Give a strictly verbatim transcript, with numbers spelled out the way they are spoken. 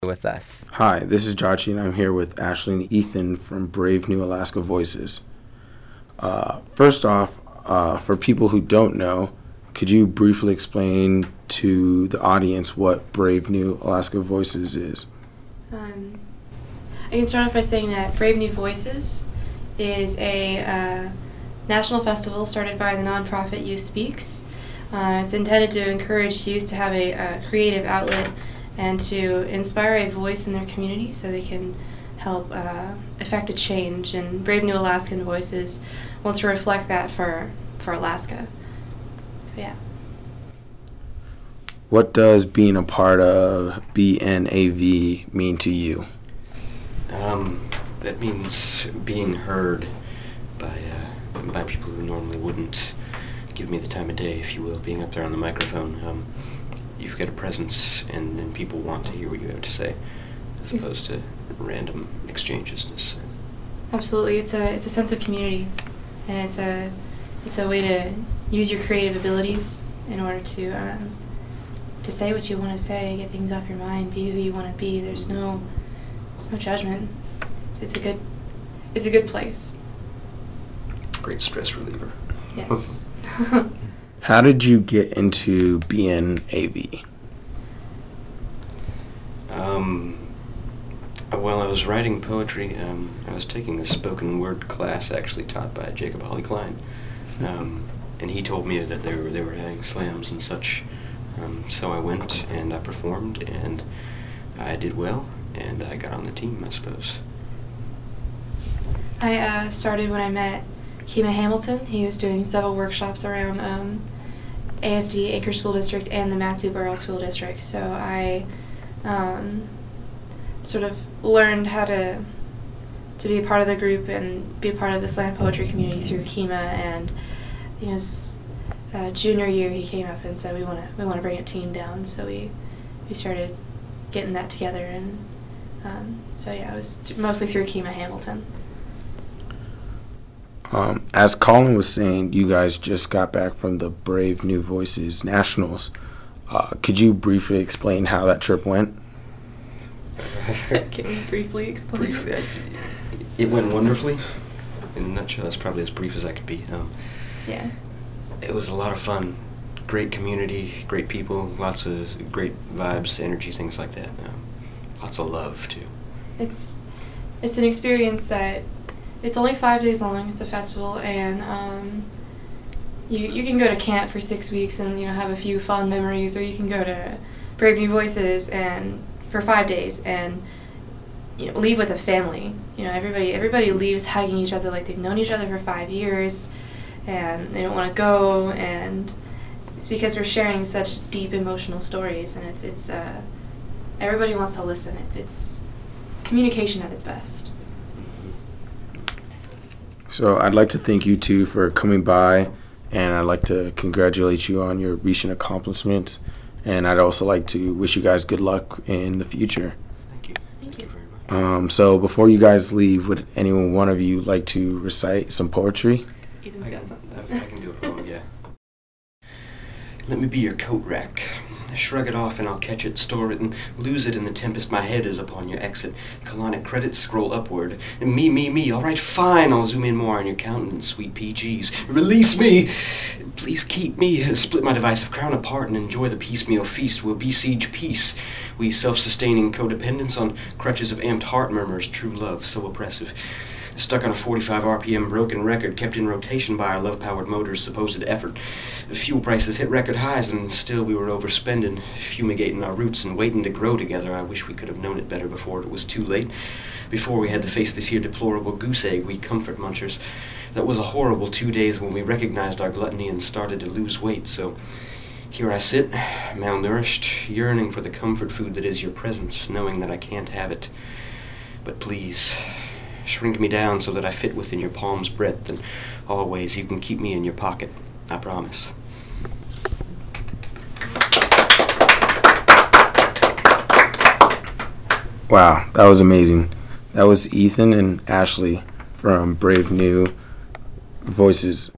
with us. Hi, this is Jachi, and I'm here with Ashley and Ethan from Brave New Alaska Voices. Uh, first off, uh, for people who don't know, could you briefly explain to the audience what Brave New Alaska Voices is? Um, I can start off by saying that Brave New Voices is a uh, national festival started by the nonprofit Youth Speaks. Uh, it's intended to encourage youth to have a, a creative outlet and to inspire a voice in their community so they can help uh, effect a change. And Brave New Alaskan Voices wants to reflect that for, for Alaska. So, yeah. What does being a part of B N A V mean to you? Um, that means being heard by uh, by people who normally wouldn't give me the time of day, if you will, being up there on the microphone. Um, you've got a presence, and, and people want to hear what you have to say, as opposed to random exchanges. Absolutely, it's a it's a sense of community, and it's a it's a way to use your creative abilities in order to um, to say what you want to say, get things off your mind, be who you want to be. There's no there's no judgment. It's it's a good it's a good place. Great stress reliever. Yes. How did you get into B N A V? Um, well, I was writing poetry. Um, I was taking a spoken word class, actually taught by Jacob Holly Klein, um, and he told me that they were they were having slams and such. Um, so I went and I performed, and I did well, and I got on the team, I suppose. I uh, started when I met Kima Hamilton. He was doing several workshops around um, A S D Acre School District and the Matsu Borough School District. So I um, sort of learned how to to be a part of the group and be a part of the slam poetry community through Kima. And you know, his uh, junior year, he came up and said, "We want to we want to bring a team down." So we we started getting that together, and um, so yeah, it was th- mostly through Kima Hamilton. Um, as Colin was saying, you guys just got back from the Brave New Voices Nationals. Uh, could you briefly explain how that trip went? Can you briefly explain? Briefly, I, it went wonderfully. In a nutshell, that's probably as brief as I could be. Um, Yeah. It was a lot of fun. Great community, great people, lots of great vibes, energy, things like that. Um, lots of love, too. It's it's an experience that it's only five days long. It's a festival, and um, you you can go to camp for six weeks and you know have a few fond memories, or you can go to Brave New Voices and for five days and you know leave with a family. You know everybody everybody leaves hugging each other like they've known each other for five years, and they don't want to go. And it's because we're sharing such deep emotional stories, and it's it's uh, everybody wants to listen. It's it's communication at its best. So I'd like to thank you two for coming by, and I'd like to congratulate you on your recent accomplishments, and I'd also like to wish you guys good luck in the future. Thank you. Thank you. very much. Um, so before you guys leave, would anyone, one of you, like to recite some poetry? Ethan's I got can, something. I, I can do a poem, yeah. Let me be your coat rack. Shrug it off and I'll catch it, store it, and lose it in the tempest my head is upon your exit. Colonic credits scroll upward. And me, me, me. All right, fine, I'll zoom in more on your countenance, sweet P Gs. Release me! Please keep me. Split my divisive crown apart and enjoy the piecemeal feast. We'll besiege peace. We self-sustaining codependence on crutches of amped heart murmurs, true love, so oppressive. Stuck on a forty-five R P M broken record, kept in rotation by our love-powered motor's supposed effort. Fuel prices hit record highs, and still we were overspending, fumigating our roots and waiting to grow together. I wish we could have known it better before it was too late. Before we had to face this here deplorable goose egg, we comfort munchers. That was a horrible two days when we recognized our gluttony and started to lose weight, so here I sit, malnourished, yearning for the comfort food that is your presence, knowing that I can't have it. But please, shrink me down so that I fit within your palm's breadth, and always you can keep me in your pocket. I promise. Wow, that was amazing. That was Ethan and Ashley from Brave New Voices.